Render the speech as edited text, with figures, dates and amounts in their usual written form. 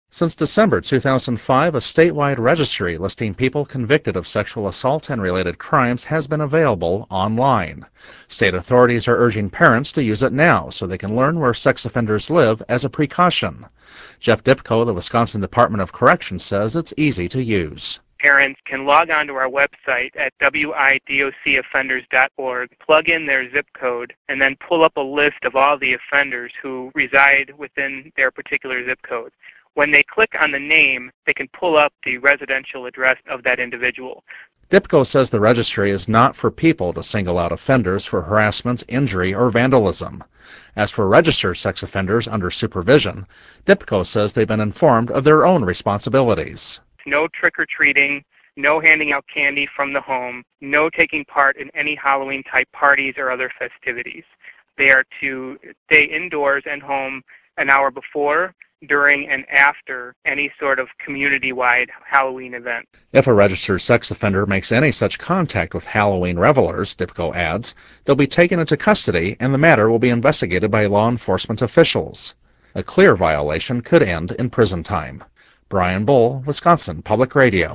Since December 2005, a statewide registry listing people convicted of sexual assault and related crimes has been available online. State authorities are urging parents to use it now so they can learn where sex offenders live as a precaution. Jeff Dipko, the Wisconsin Department of Corrections, says it's easy to use. Parents can log on to our website at widocoffenders.org, plug in their zip code, and then pull up a list of all the offenders who reside within their particular zip code. When they click on the name, they can pull up the residential address of that individual. Dipko says the registry is not for people to single out offenders for harassment, injury, or vandalism. As for registered sex offenders under supervision, Dipko says they've been informed of their own responsibilities. No trick-or-treating, no handing out candy from the home, no taking part in any Halloween-type parties or other festivities. They are to stay indoors and home an hour before, during, and after any sort of community-wide Halloween event. If a registered sex offender makes any such contact with Halloween revelers, Dipko adds, they'll be taken into custody and the matter will be investigated by law enforcement officials. A clear violation could end in prison time. Brian Bull, Wisconsin Public Radio.